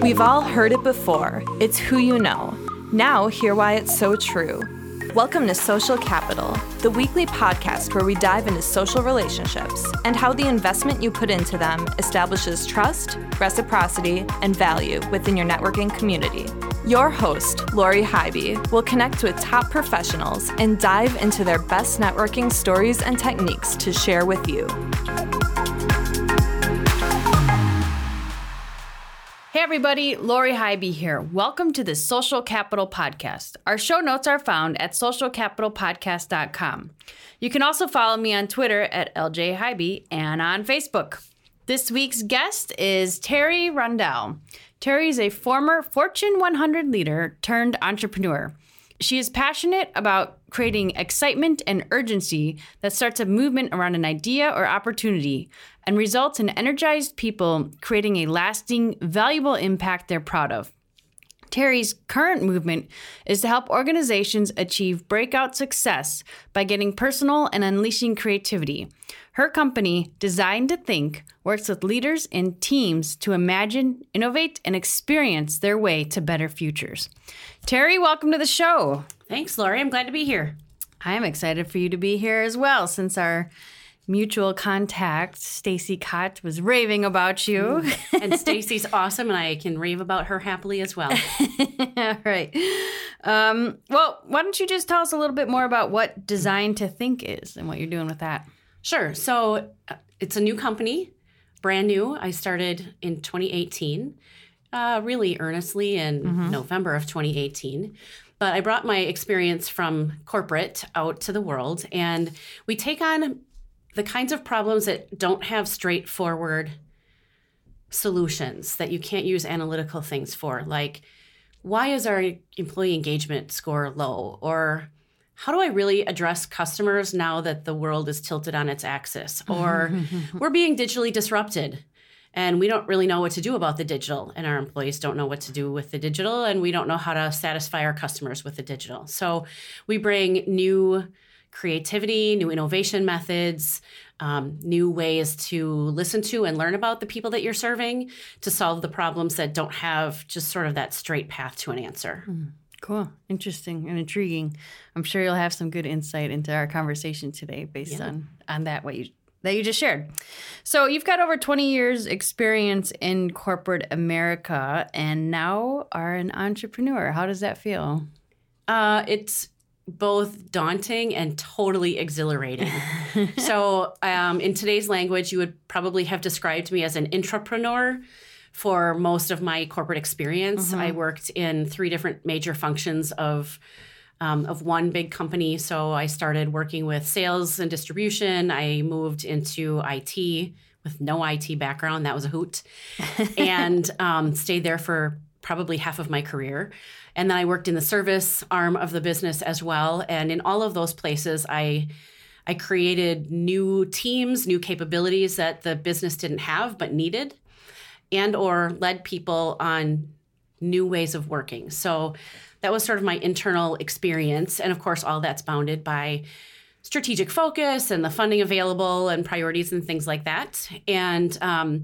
We've all heard it before. It's who you know. Now, hear why it's so true. Welcome to Social Capital, the weekly podcast where we dive into social relationships and how the investment you put into them establishes trust, reciprocity, and value within your networking community. Your host, Lori Hybe, will connect with top professionals and dive into their best networking stories and techniques to share with you. Hey everybody, Lori Hybe here. Welcome to the Social Capital Podcast. Our show notes are found at socialcapitalpodcast.com. You can also follow me on Twitter at LJ Hybe and on Facebook. This week's guest is Terry Rundell. Terry is a former Fortune 100 leader turned entrepreneur. She is passionate about creating excitement and urgency that starts a movement around an idea or opportunity and results in energized people creating a lasting, valuable impact they're proud of. Terry's current movement is to help organizations achieve breakout success by getting personal and unleashing creativity. Her company, Designed to Think, works with leaders and teams to imagine, innovate, and experience their way to better futures. Terry, welcome to the show. Thanks, Lori. I'm glad to be here. I am excited for you to be here as well, since our mutual contact, Stacy Cott, was raving about you. And Stacy's awesome, and I can rave about her happily as well. All right. Well, why don't you just tell us a little bit more about what Designed to Think is and what you're doing with that? Sure. So it's a new company, brand new. I started in 2018, really earnestly in November of 2018. But I brought my experience from corporate out to the world, and we take on the kinds of problems that don't have straightforward solutions, that you can't use analytical things for, like why is our employee engagement score low? Or how do I really address customers now that the world is tilted on its axis? Or we're being digitally disrupted and we don't really know what to do about the digital, and our employees don't know what to do with the digital, and we don't know how to satisfy our customers with the digital. So we bring new creativity, new innovation methods, new ways to listen to and learn about the people that you're serving to solve the problems that don't have just sort of that straight path to an answer. Cool. Interesting and intriguing. I'm sure you'll have some good insight into our conversation today based on that that you just shared. So you've got over 20 years experience in corporate America and now are an entrepreneur. How does that feel? It's both daunting and totally exhilarating. So in today's language, you would probably have described me as an intrapreneur for most of my corporate experience. I worked in 3 different major functions of one big company. So I started working with sales and distribution. I moved into IT with no IT background. That was a hoot. And stayed there for probably half of my career. And then I worked in the service arm of the business as well. And in all of those places, I created new teams, new capabilities that the business didn't have but needed, and or led people on new ways of working. So that was sort of my internal experience. And of course, all that's bounded by strategic focus and the funding available and priorities and things like that. And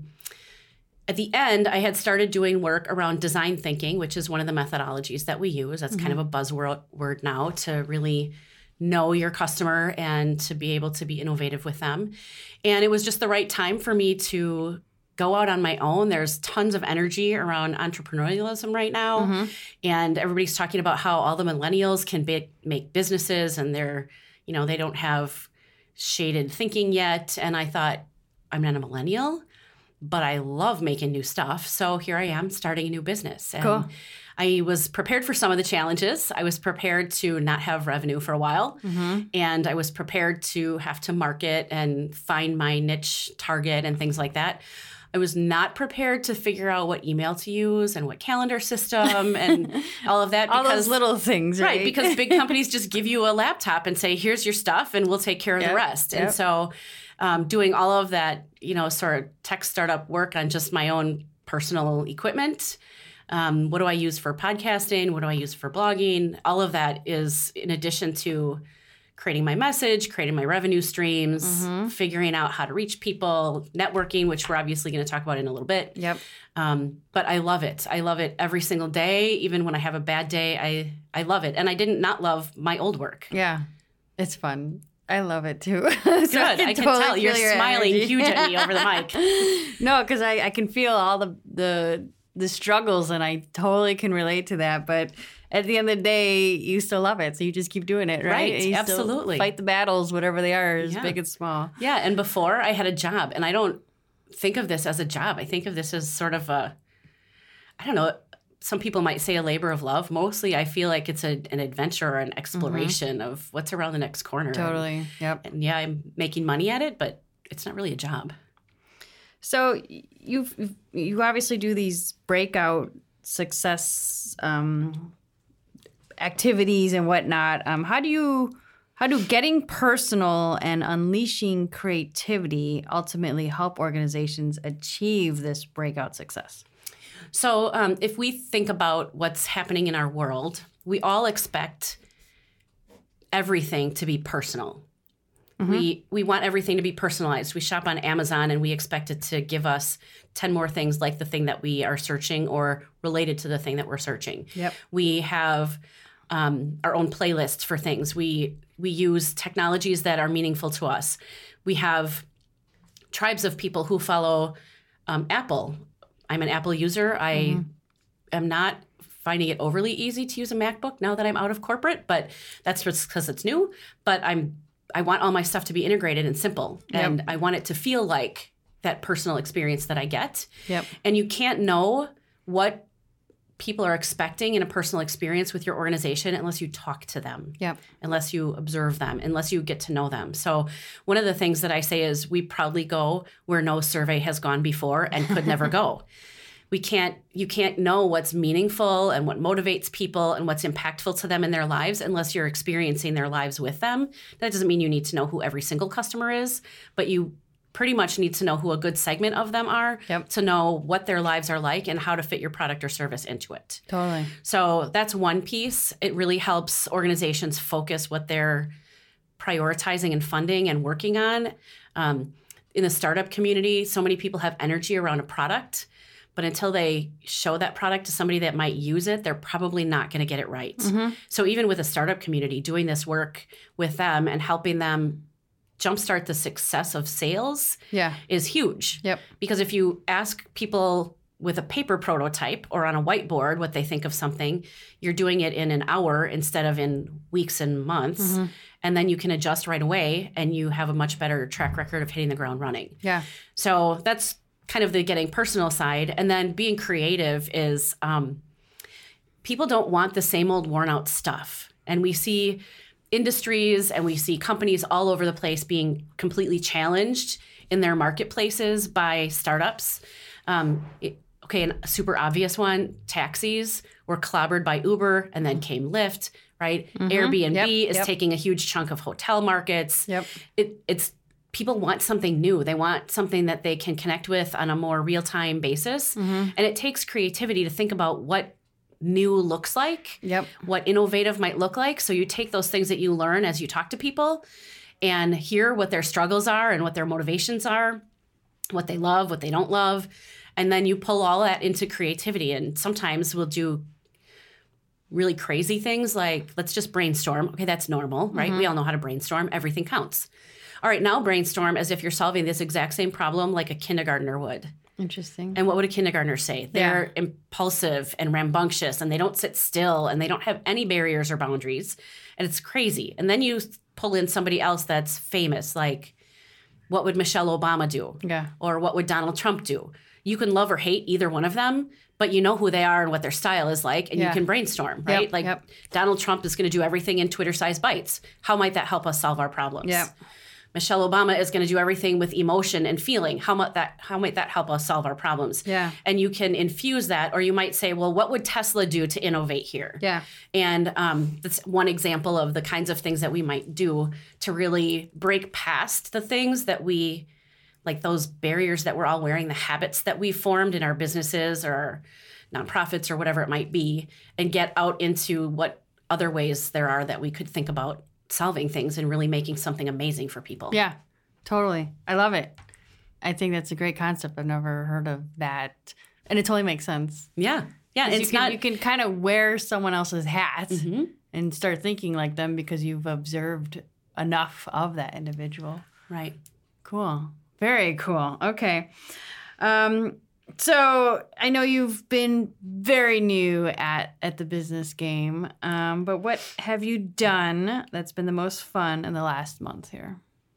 at the end, I had started doing work around design thinking, which is one of the methodologies that we use. That's kind of a buzzword now to really know your customer and to be able to be innovative with them. And it was just the right time for me to go out on my own. There's tons of energy around entrepreneurialism right now. And everybody's talking about how all the millennials can make businesses and they don't have shaded thinking yet. And I thought, I'm not a millennial, but I love making new stuff. So here I am starting a new business. And cool. I was prepared for some of the challenges. I was prepared to not have revenue for a while. And I was prepared to have to market and find my niche target and things like that. I was not prepared to figure out what email to use and what calendar system and all of that. All those little things, right? Right, because big companies just give you a laptop and say, here's your stuff, and we'll take care of the rest. And so doing all of that, sort of tech startup work on just my own personal equipment. What do I use for podcasting? What do I use for blogging? All of that is in addition to creating my message, creating my revenue streams, figuring out how to reach people, networking, which we're obviously going to talk about in a little bit. Yep. But I love it. I love it every single day. Even when I have a bad day, I love it. And I didn't not love my old work. Yeah. It's fun. I love it too. Good. I can tell you're smiling huge at me over the mic. No, because I can feel all the struggles, and I totally can relate to that. But at the end of the day, you still love it, so you just keep doing it, right? Right, you absolutely. Still fight the battles, whatever they are, as big and small. Yeah, and before I had a job, and I don't think of this as a job. I think of this as sort of I don't know, some people might say a labor of love. Mostly I feel like it's an adventure or an exploration of what's around the next corner. Totally, yep. And yeah, I'm making money at it, but it's not really a job. So you obviously do these breakout success activities and whatnot. How do getting personal and unleashing creativity ultimately help organizations achieve this breakout success? So if we think about what's happening in our world, we all expect everything to be personal. We want everything to be personalized. We shop on Amazon and we expect it to give us 10 more things like the thing that we are searching or related to the thing that we're searching. Yep. We have our own playlists for things. We use technologies that are meaningful to us. We have tribes of people who follow Apple. I'm an Apple user. I am not finding it overly easy to use a MacBook now that I'm out of corporate, but that's just because it's new. But I want all my stuff to be integrated and simple. And I want it to feel like that personal experience that I get. Yep. And you can't know what people are expecting in a personal experience with your organization unless you talk to them, unless you observe them, unless you get to know them. So one of the things that I say is we proudly go where no survey has gone before and could never go. You can't know what's meaningful and what motivates people and what's impactful to them in their lives unless you're experiencing their lives with them. That doesn't mean you need to know who every single customer is, but you pretty much need to know who a good segment of them are to know what their lives are like and how to fit your product or service into it. Totally. So that's one piece. It really helps organizations focus what they're prioritizing and funding and working on. In the startup community, so many people have energy around a product, but until they show that product to somebody that might use it, they're probably not going to get it right. So even with a startup community, doing this work with them and helping them jumpstart the success of sales is huge. Yep. Because if you ask people with a paper prototype or on a whiteboard what they think of something, you're doing it in an hour instead of in weeks and months. And then you can adjust right away and you have a much better track record of hitting the ground running. Yeah. So that's kind of the getting personal side. And then being creative is people don't want the same old worn out stuff. And we see industries and we see companies all over the place being completely challenged in their marketplaces by startups. Okay, a super obvious one, taxis were clobbered by Uber and then came Lyft, right? Airbnb is taking a huge chunk of hotel markets. It's people want something new. They want something that they can connect with on a more real-time basis. And it takes creativity to think about what new looks like, what innovative might look like. So you take those things that you learn as you talk to people and hear what their struggles are and what their motivations are, what they love, what they don't love. And then you pull all that into creativity. And sometimes we'll do really crazy things like, let's just brainstorm. Okay, that's normal, right? We all know how to brainstorm. Everything counts. All right, now brainstorm as if you're solving this exact same problem like a kindergartner would. Interesting. And what would a kindergartner say? They're impulsive and rambunctious and they don't sit still and they don't have any barriers or boundaries. And it's crazy. And then you pull in somebody else that's famous, like what would Michelle Obama do? Or what would Donald Trump do? You can love or hate either one of them, but you know who they are and what their style is like, and you can brainstorm, right? Donald Trump is going to do everything in Twitter-sized bites. How might that help us solve our problems? Michelle Obama is going to do everything with emotion and feeling. How might that help us solve our problems? And you can infuse that, or you might say, well, what would Tesla do to innovate here? And that's one example of the kinds of things that we might do to really break past the things that we, like those barriers that we're all wearing, the habits that we've formed in our businesses or our nonprofits or whatever it might be, and get out into what other ways there are that we could think about solving things and really making something amazing for people. Yeah, totally. I love it. I think that's a great concept. I've never heard of that. And it totally makes sense. Yeah. Yeah. It's you can kind of wear someone else's hat and start thinking like them because you've observed enough of that individual. Right. Cool. Very cool. Okay. So I know you've been very new at the business game, but what have you done that's been the most fun in the last month here?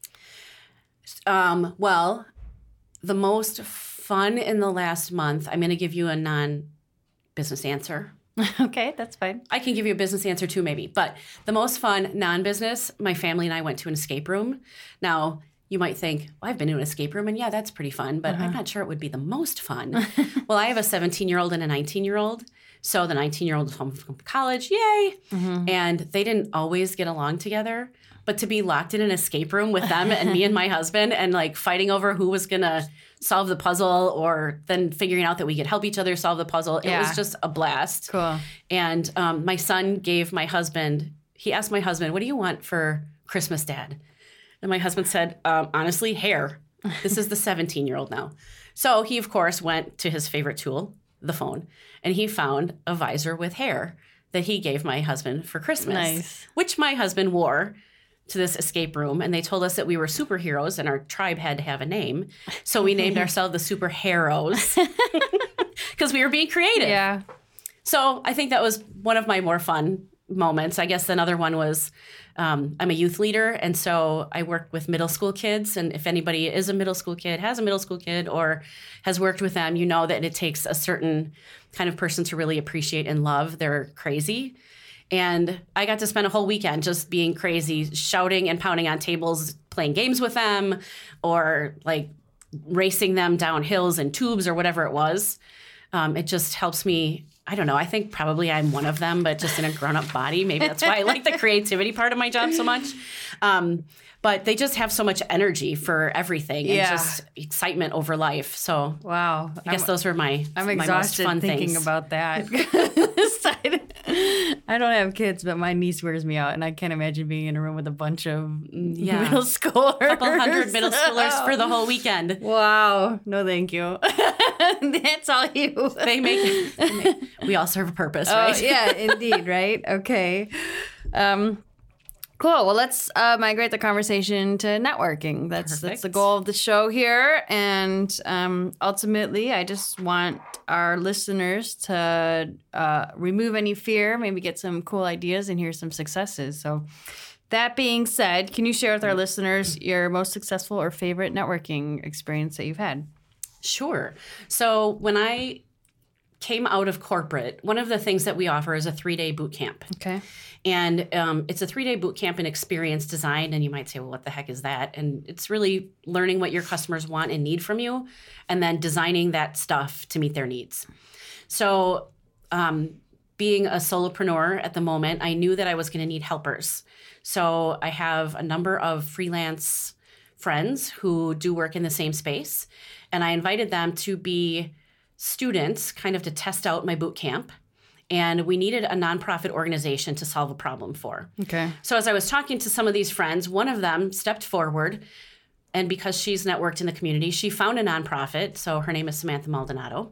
Well, the most fun in the last month, I'm going to give you a non-business answer. Okay, that's fine. I can give you a business answer too, maybe. But the most fun non-business, my family and I went to an escape room. Now, you might think, well, I've been to an escape room, and yeah, that's pretty fun, but I'm not sure it would be the most fun. Well, I have a 17-year-old and a 19-year-old. So the 19-year-old is home from college, yay! And they didn't always get along together. But to be locked in an escape room with them and me and my husband and like fighting over who was going to solve the puzzle or then figuring out that we could help each other solve the puzzle, it was just a blast. Cool. And my son gave my husband, he asked my husband, what do you want for Christmas, Dad? And my husband said, honestly, hair. This is the 17-year-old now. So he, of course, went to his favorite tool, the phone, and he found a visor with hair that he gave my husband for Christmas, Nice. which my husband wore to this escape room. And they told us that we were superheroes and our tribe had to have a name. So we named ourselves the Super Heroes because we were being creative. Yeah. So I think that was one of my more fun moments. I guess another one was I'm a youth leader, and so I work with middle school kids. And if anybody is a middle school kid, has a middle school kid, or has worked with them, you know that it takes a certain kind of person to really appreciate and love. They're crazy. And I got to spend a whole weekend just being crazy, shouting and pounding on tables, playing games with them, or like racing them down hills and tubes or whatever it was. It just helps me. I don't know. I think probably I'm one of them, but just in a grown-up body. Maybe that's why I like the creativity part of my job so much. But they just have so much energy for everything and just excitement over life. So Wow. I guess those were my I'm my exhausted most fun thinking things. about that. I don't have kids, but my niece wears me out, and I can't imagine being in a room with a bunch of middle schoolers. Couple hundred middle schoolers for the whole weekend. Wow. No, thank you. That's all you. We all serve a purpose, Oh, right? yeah, indeed, right? Okay. Cool. Well, let's migrate the conversation to networking. That's the Perfect. goal of the show here. And ultimately, I just want our listeners to remove any fear, maybe get some cool ideas and hear some successes. So that being said, can you share with our listeners your most successful or favorite networking experience that you've had? Sure. So when I came out of corporate, one of the things that we offer is a 3-day boot camp. Okay. And it's a 3-day boot camp in experience design. And you might say, well, what the heck is that? And it's really learning what your customers want and need from you and then designing that stuff to meet their needs. So being a solopreneur at the moment, I knew that I was going to need helpers. So I have a number of freelance friends who do work in the same space. And I invited them to be students kind of to test out my boot camp. And we needed a nonprofit organization to solve a problem for. Okay. So as I was talking to some of these friends, one of them stepped forward. And because she's networked in the community, she found a nonprofit. So her name is Samantha Maldonado.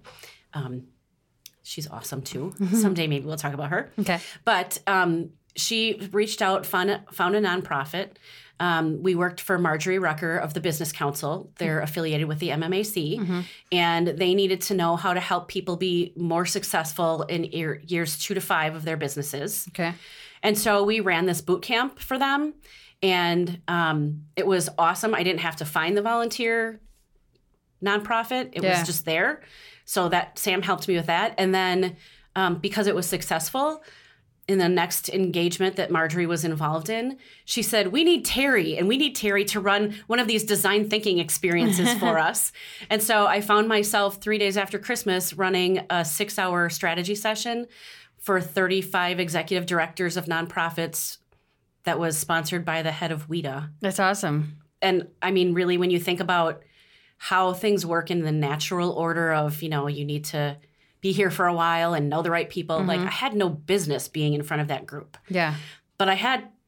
She's awesome too. Someday maybe we'll talk about her. Okay. But she reached out, found a nonprofit. We worked for Marjorie Rucker of the Business Council. They're affiliated with the MMAC, and they needed to know how to help people be more successful in years 2 to 5 of their businesses. Okay. And so we ran this boot camp for them, and it was awesome. I didn't have to find the volunteer nonprofit. It was just there. So that Sam helped me with that. And then because it was successful, in the next engagement that Marjorie was involved in, she said, we need Terry, and we need Terry to run one of these design thinking experiences for us. And so I found myself 3 days after Christmas running a 6-hour strategy session for 35 executive directors of nonprofits that was sponsored by the head of WIDA. That's awesome. And I mean, really, when you think about how things work in the natural order of, you need to be here for a while and know the right people. Like I had no business being in front of that group. Yeah. But I had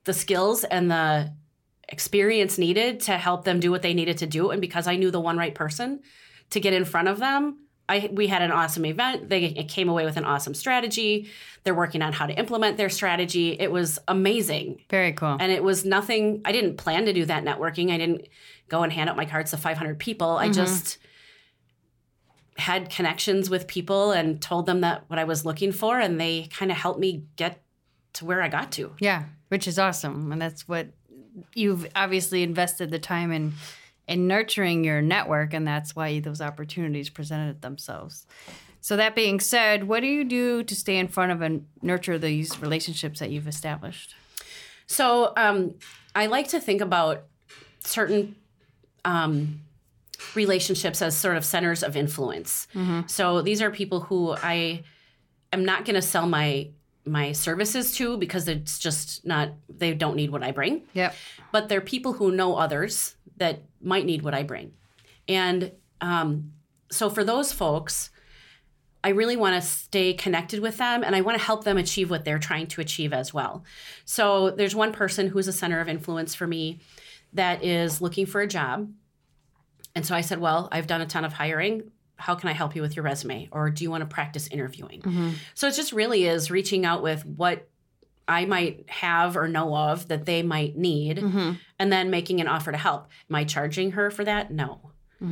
the skills and the experience needed to help them do what they needed to do. And because I knew the one right person to get in front of them, we had an awesome event. They came away with an awesome strategy. They're working on how to implement their strategy. It was amazing. Very cool. And it was nothing, I didn't plan to do that networking. I didn't go and hand out my cards to 500 people. I just had connections with people and told them that what I was looking for, and they kind of helped me get to where I got to. Yeah, which is awesome. And that's what you've obviously invested the time in nurturing your network, and that's why those opportunities presented themselves. So that being said, what do you do to stay in front of and nurture these relationships that you've established? So I like to think about certain relationships as sort of centers of influence. So these are people who I am not going to sell my services to because it's just not, they don't need what I bring. Yep. But they're people who know others that might need what I bring. And so for those folks, I really want to stay connected with them, and I want to help them achieve what they're trying to achieve as well. So there's one person who's a center of influence for me that is looking for a job. And so I said, well, I've done a ton of hiring. How can I help you with your resume? Or do you want to practice interviewing? So it just really is reaching out with what I might have or know of that they might need, and then making an offer to help. Am I charging her for that? No.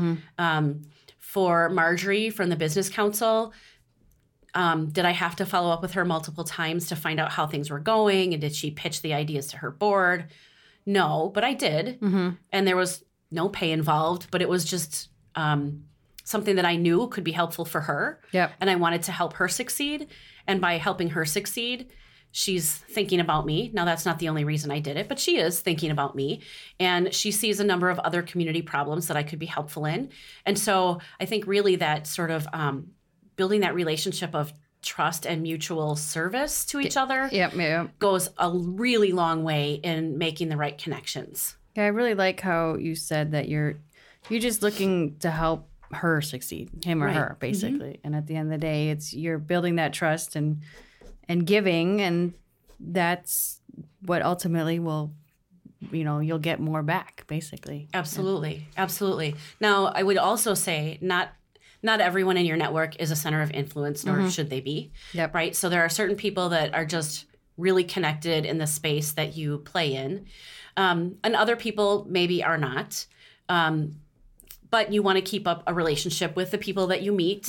For Marjorie from the Business Council, did I have to follow up with her multiple times to find out how things were going? And did she pitch the ideas to her board? No, but I did. And there was no pay involved, but it was just something that I knew could be helpful for her. Yep. And I wanted to help her succeed. And by helping her succeed, she's thinking about me. Now, that's not the only reason I did it, but she is thinking about me. And she sees a number of other community problems that I could be helpful in. And so I think really that sort of building that relationship of trust and mutual service to each other goes a really long way in making the right connections. Yeah, I really like how you said that you're just looking to help her succeed, him or her, basically. And at the end of the day, you're building that trust and giving, and that's what ultimately will, you'll get more back, basically. Absolutely. Absolutely. Now, I would also say not everyone in your network is a center of influence, nor should they be. Yep. Right? So there are certain people that are just really connected in the space that you play in. And other people maybe are not. But you want to keep up a relationship with the people that you meet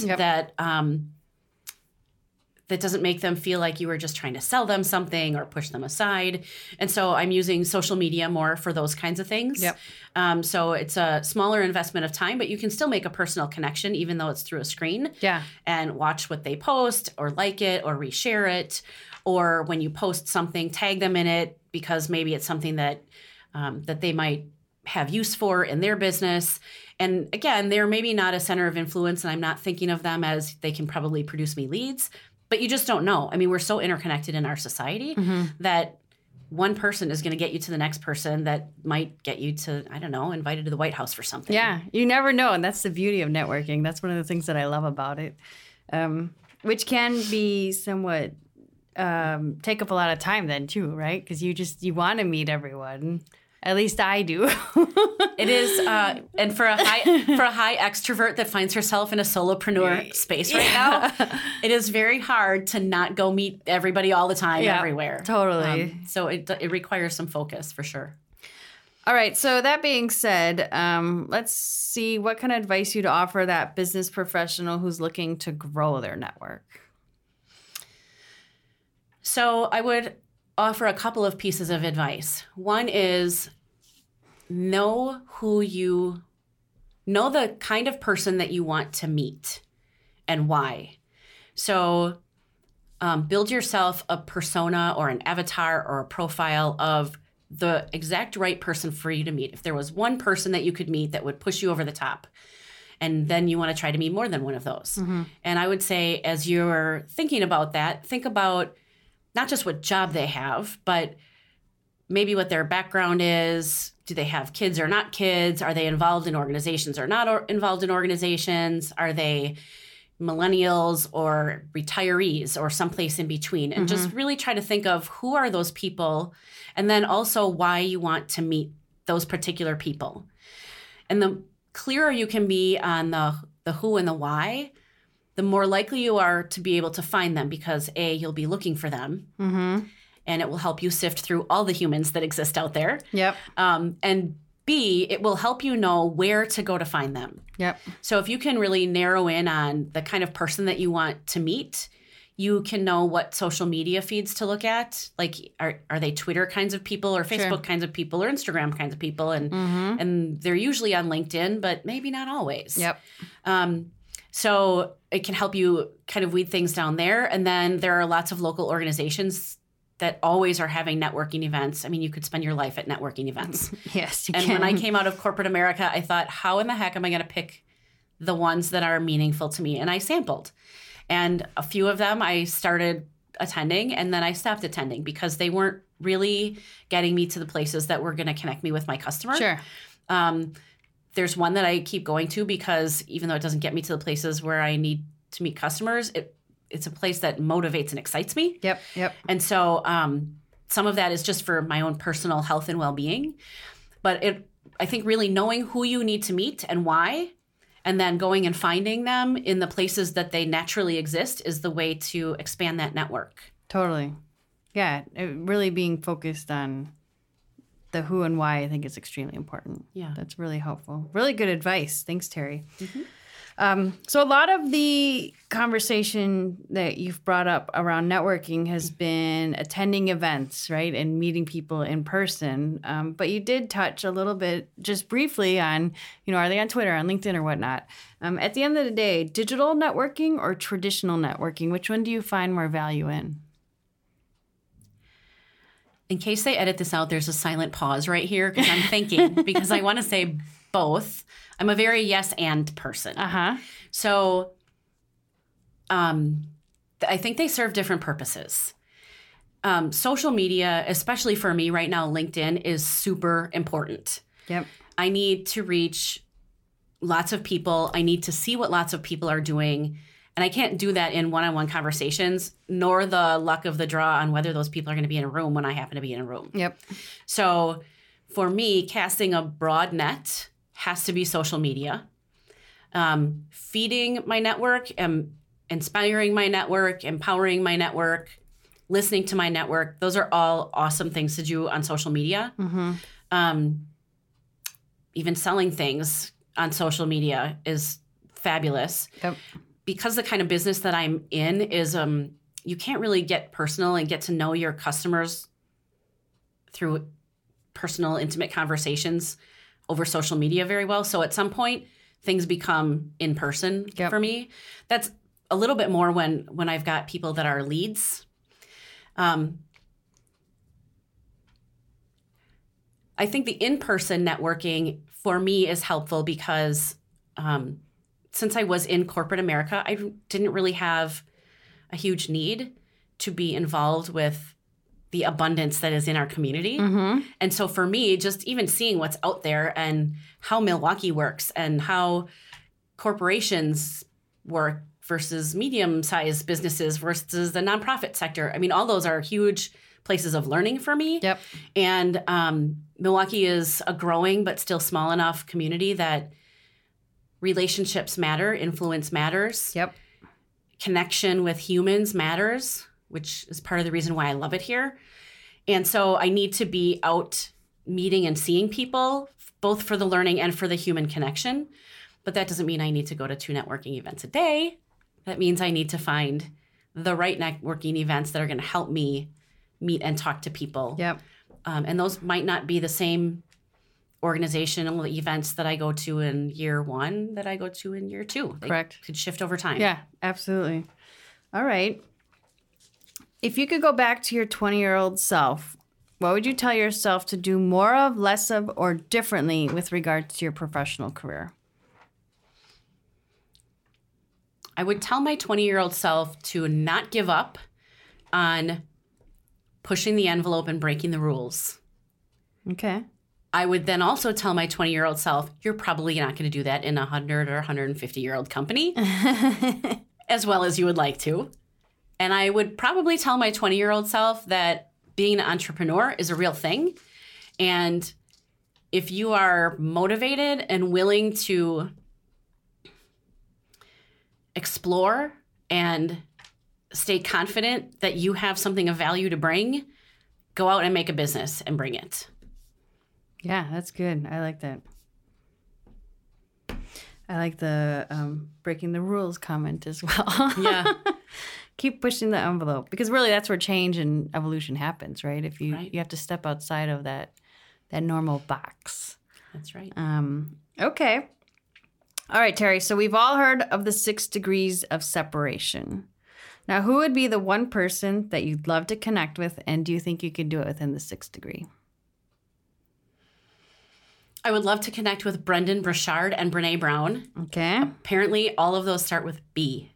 that doesn't make them feel like you were just trying to sell them something or push them aside. And so I'm using social media more for those kinds of things. Yep. So it's a smaller investment of time, but you can still make a personal connection even though it's through a screen. Yeah. And watch what they post or like it or reshare it. Or when you post something, tag them in it because maybe it's something that they might have use for in their business. And again, they're maybe not a center of influence, and I'm not thinking of them as they can probably produce me leads, but you just don't know. I mean, we're so interconnected in our society that one person is going to get you to the next person that might get you to, I don't know, invited to the White House for something. Yeah, you never know. And that's the beauty of networking. That's one of the things that I love about it, which can be somewhat take up a lot of time then too, right? Because you want to meet everyone. At least I do. It is, and for a high extrovert that finds herself in a solopreneur space right now, it is very hard to not go meet everybody all the time, everywhere. Totally. So it requires some focus for sure. All right. So that being said, let's see what kind of advice you'd offer that business professional who's looking to grow their network. So I would offer a couple of pieces of advice. One is know the kind of person that you want to meet and why. So build yourself a persona or an avatar or a profile of the exact right person for you to meet. If there was one person that you could meet that would push you over the top, and then you want to try to meet more than one of those. And I would say as you're thinking about that, think about not just what job they have, but maybe what their background is. Do they have kids or not kids? Are they involved in organizations or not involved in organizations? Are they, millennials or retirees or someplace in between, and just really try to think of who are those people, and then also why you want to meet those particular people. And the clearer you can be on the who and the why, the more likely you are to be able to find them, because A, you'll be looking for them, and it will help you sift through all the humans that exist out there. Yep. And B, it will help you know where to go to find them. Yep. So if you can really narrow in on the kind of person that you want to meet, you can know what social media feeds to look at. Like, are they Twitter kinds of people, or Facebook kinds of people, or Instagram kinds of people? And they're usually on LinkedIn, but maybe not always. Yep. So it can help you kind of weed things down there. And then there are lots of local organizations that always are having networking events. I mean, you could spend your life at networking events. Yes, you and can. when I came out of corporate America, I thought, how in the heck am I going to pick the ones that are meaningful to me? And I sampled. And a few of them I started attending, and then I stopped attending because they weren't really getting me to the places that were going to connect me with my customer. Sure. There's one that I keep going to because even though it doesn't get me to the places where I need to meet customers, it's a place that motivates and excites me. Yep. And so some of that is just for my own personal health and well-being. But I think really knowing who you need to meet and why, and then going and finding them in the places that they naturally exist, is the way to expand that network. Totally. Yeah. Really being focused on the who and why, I think, is extremely important. Yeah. That's really helpful. Really good advice. Thanks, Terry. So a lot of the conversation that you've brought up around networking has been attending events, right, and meeting people in person. But you did touch a little bit, just briefly, on, are they on Twitter, on LinkedIn, or whatnot? At the end of the day, digital networking or traditional networking, which one do you find more value in? In case they edit this out, there's a silent pause right here because I'm thinking, because I want to say both. I'm a very yes and person. So I think they serve different purposes. Social media, especially for me right now, LinkedIn is super important. Yep. I need to reach lots of people. I need to see what lots of people are doing. And I can't do that in one-on-one conversations, nor the luck of the draw on whether those people are going to be in a room when I happen to be in a room. Yep. So for me, casting a broad net has to be social media. Feeding my network, inspiring my network, empowering my network, listening to my network. Those are all awesome things to do on social media. Even selling things on social media is fabulous. Yep. Because the kind of business that I'm in is you can't really get personal and get to know your customers through personal, intimate conversations over social media very well. So at some point, things become in person for me. That's a little bit more when I've got people that are leads. I think the in-person networking for me is helpful because since I was in corporate America, I didn't really have a huge need to be involved with the abundance that is in our community. And so for me, just even seeing what's out there and how Milwaukee works and how corporations work versus medium-sized businesses versus the nonprofit sector. I mean, all those are huge places of learning for me. Yep. And Milwaukee is a growing but still small enough community that relationships matter, influence matters. Yep. Connection with humans matters, which is part of the reason why I love it here. And so I need to be out meeting and seeing people, both for the learning and for the human connection. But that doesn't mean I need to go to 2 networking events a day. That means I need to find the right networking events that are going to help me meet and talk to people. Yep. And those might not be the same organizational events that I go to in year 1 that I go to in year 2. They Correct. could shift over time. Yeah, absolutely. All right. If you could go back to your 20-year-old self, what would you tell yourself to do more of, less of, or differently with regards to your professional career? I would tell my 20-year-old self to not give up on pushing the envelope and breaking the rules. Okay. I would then also tell my 20-year-old self, you're probably not going to do that in a 100 or 150-year-old company as well as you would like to. And I would probably tell my 20-year-old self that being an entrepreneur is a real thing. And if you are motivated and willing to explore and stay confident that you have something of value to bring, go out and make a business and bring it. Yeah, that's good. I like that. I like the breaking the rules comment as well. Yeah. Keep pushing the envelope, because really that's where change and evolution happens, right? If you you have to step outside of that normal box. That's right. Okay. All right, Terry. So we've all heard of the 6 degrees of separation. Now, who would be the one person that you'd love to connect with, and do you think you could do it within the 6th degree? I would love to connect with Brendon Burchard and Brene Brown. Okay. Apparently, all of those start with B.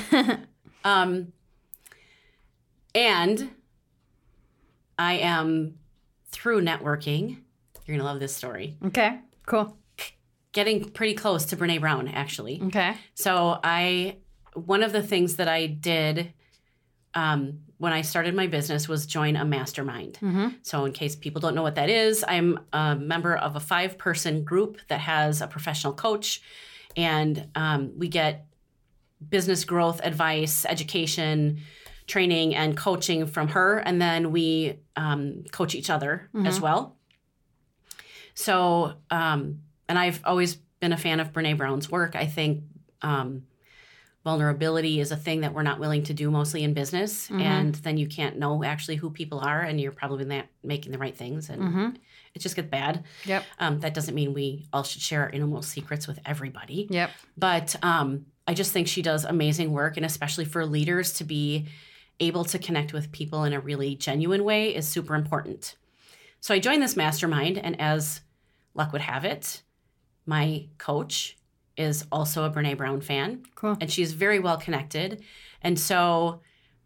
And I am, through networking, you're going to love this story, Okay. Cool. getting pretty close to Brene Brown, actually. Okay. So one of the things that I did when I started my business was join a mastermind. Mm-hmm. So in case people don't know what that is, I'm a member of a 5-person group that has a professional coach, and we get business growth advice, education, training, and coaching from her, and then we coach each other as well. So, and I've always been a fan of Brene Brown's work. I think vulnerability is a thing that we're not willing to do mostly in business. And then you can't know actually who people are, and you're probably not making the right things. And it just gets bad. Yep. That doesn't mean we all should share our innermost secrets with everybody. Yep. But I just think she does amazing work, and especially for leaders to be able to connect with people in a really genuine way is super important. So I joined this mastermind, and as luck would have it, my coach is also a Brene Brown fan. Cool. And she's very well connected. And so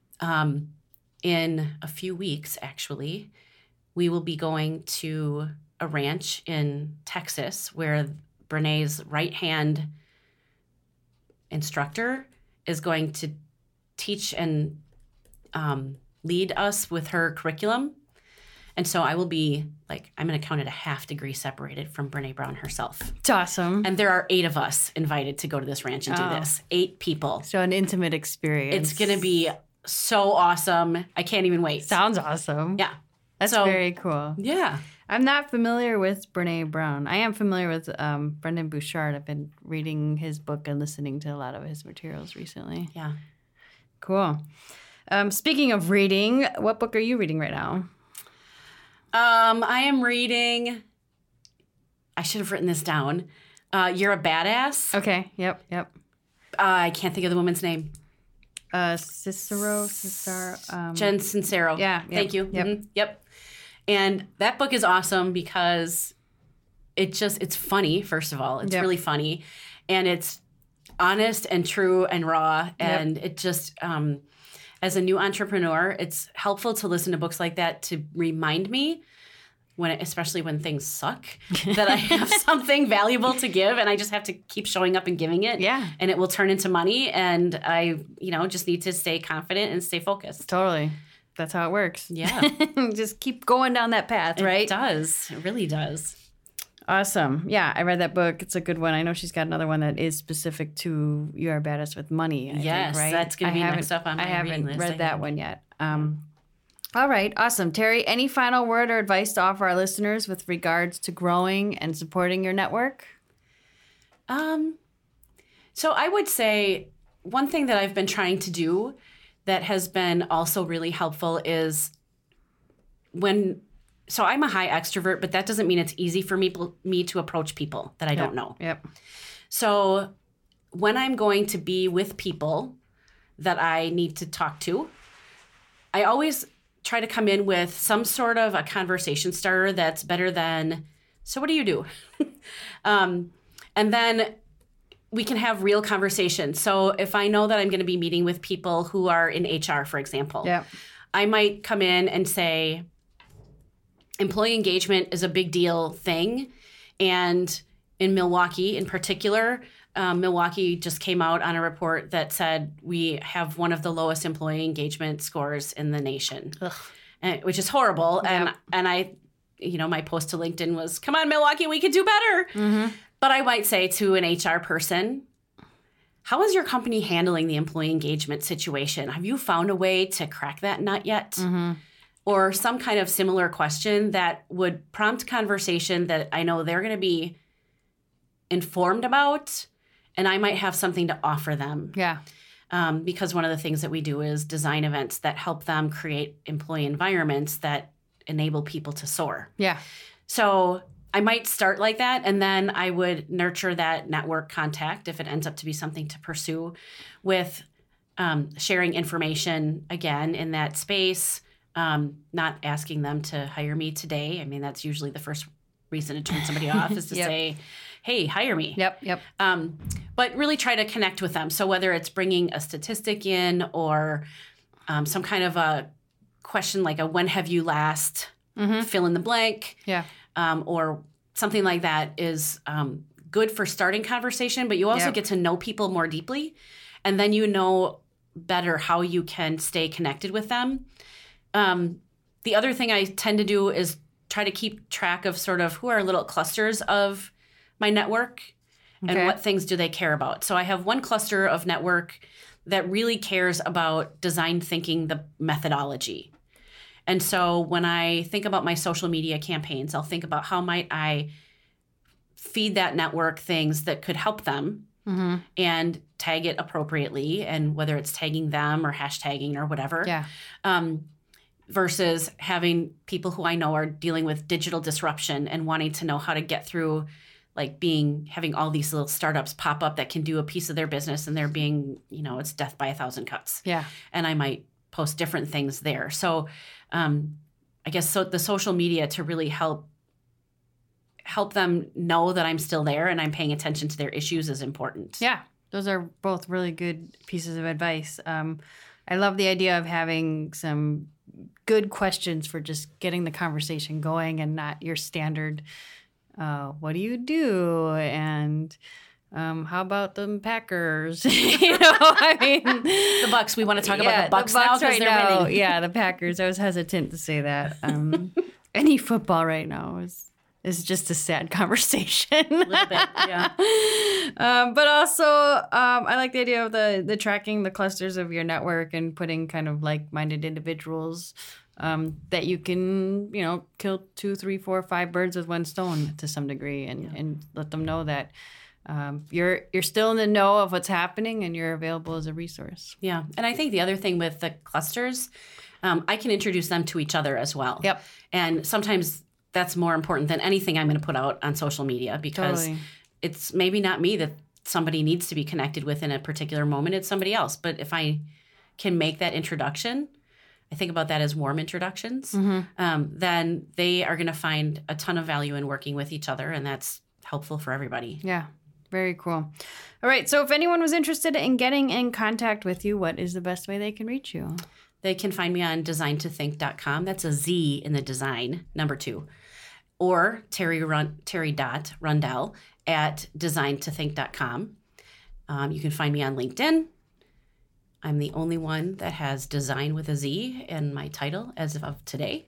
in a few weeks, actually, we will be going to a ranch in Texas where Brene's right-hand instructor is going to teach and lead us with her curriculum. And so I will be I'm going to count it a half degree separated from Brene Brown herself. It's awesome. And there are 8 of us invited to go to this ranch and do this. 8 people. So an intimate experience. It's going to be so awesome. I can't even wait. Sounds awesome. Yeah. That's very cool. Yeah. I'm not familiar with Brene Brown. I am familiar with Brendon Burchard. I've been reading his book and listening to a lot of his materials recently. Yeah. Cool. Speaking of reading, what book are you reading right now? I am reading, I should have written this down. You're a Badass. Okay. Yep. I can't think of the woman's name. Cicero. Jen Sincero. Yeah. Thank you. Yep. Yep. And that book is awesome because it's funny, first of all. It's really funny. And it's honest and true and raw. And it just, as a new entrepreneur, it's helpful to listen to books like that to remind me, especially when things suck, that I have something valuable to give, and I just have to keep showing up and giving it. Yeah. And it will turn into money, and I, just need to stay confident and stay focused. Totally. That's how it works. Yeah. Just keep going down that path, right? It does. It really does. Awesome. Yeah, I read that book. It's a good one. I know she's got another one that is specific to You Are Badass with Money. I think, right? That's going to be next up on my reading list. I haven't read that one yet. All right. Awesome. Terry, any final word or advice to offer our listeners with regards to growing and supporting your network? So I would say one thing that I've been trying to do that has been also really helpful is so I'm a high extrovert, but that doesn't mean it's easy for me to approach people that I don't know. Yep. So when I'm going to be with people that I need to talk to, I always try to come in with some sort of a conversation starter that's better than, so what do you do? And then we can have real conversation. So if I know that I'm going to be meeting with people who are in HR, for example, I might come in and say, employee engagement is a big deal thing. And in Milwaukee in particular, Milwaukee just came out on a report that said we have one of the lowest employee engagement scores in the nation, which is horrible. Yep. And I, my post to LinkedIn was, come on, Milwaukee, we could do better. Mm-hmm. But I might say to an HR person, how is your company handling the employee engagement situation? Have you found a way to crack that nut yet? Mm-hmm. Or some kind of similar question that would prompt conversation that I know they're going to be informed about, and I might have something to offer them. Yeah. Because one of the things that we do is design events that help them create employee environments that enable people to soar. Yeah. So I might start like that, and then I would nurture that network contact if it ends up to be something to pursue with sharing information, again, in that space, not asking them to hire me today. I mean, that's usually the first reason to turn somebody off is to say, hey, hire me. Yep. But really try to connect with them. So whether it's bringing a statistic in or some kind of a question like a when have you last, fill in the blank, or something like that is good for starting conversation. But you also get to know people more deeply. And then you know better how you can stay connected with them. The other thing I tend to do is try to keep track of sort of who are little clusters of my network and what things do they care about. So I have one cluster of network that really cares about design thinking, the methodology. And so when I think about my social media campaigns, I'll think about how might I feed that network things that could help them and tag it appropriately, and whether it's tagging them or hashtagging or whatever. Versus having people who I know are dealing with digital disruption and wanting to know how to get through, like having all these little startups pop up that can do a piece of their business, and they're being, it's death by a thousand cuts. Yeah. And I might post different things there. So I guess the social media to really help them know that I'm still there and I'm paying attention to their issues is important. Yeah. Those are both really good pieces of advice. I love the idea of having some good questions for just getting the conversation going, and not your standard, what do you do? And how about the Packers? I mean, the Bucks. We want to talk about the Bucks now because they're winning. Yeah, the Packers. I was hesitant to say that. Any football right now is just a sad conversation. A little bit, yeah. But also, I like the idea of the tracking the clusters of your network and putting kind of like-minded individuals that you can, kill 2, 3, 4, 5 birds with one stone to some degree, and let them know that you're still in the know of what's happening and you're available as a resource. Yeah, and I think the other thing with the clusters, I can introduce them to each other as well. Yep. And sometimes that's more important than anything I'm going to put out on social media, because it's maybe not me that somebody needs to be connected with in a particular moment. It's somebody else. But if I can make that introduction, I think about that as warm introductions, then they are going to find a ton of value in working with each other, and that's helpful for everybody. Yeah, very cool. All right, so if anyone was interested in getting in contact with you, what is the best way they can reach you? They can find me on designtothink.com. That's a Z in the design, number 2. Or Terry.Rundell at designtothink.com. You can find me on LinkedIn. I'm the only one that has design with a Z in my title as of today.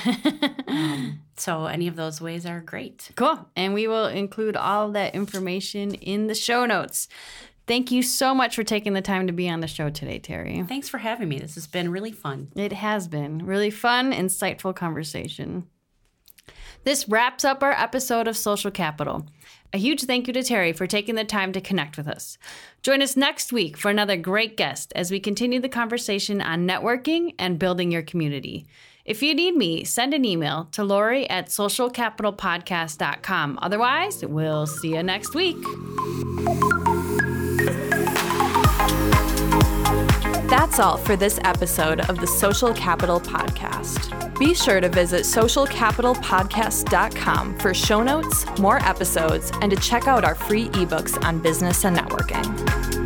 So any of those ways are great. Cool. And we will include all of that information in the show notes. Thank you so much for taking the time to be on the show today, Terry. Thanks for having me. This has been really fun. It has been. Really fun, insightful conversation. This wraps up our episode of Social Capital. A huge thank you to Terry for taking the time to connect with us. Join us next week for another great guest as we continue the conversation on networking and building your community. If you need me, send an email to Lori at socialcapitalpodcast.com. Otherwise, we'll see you next week. That's all for this episode of the Social Capital Podcast. Be sure to visit socialcapitalpodcast.com for show notes, more episodes, and to check out our free ebooks on business and networking.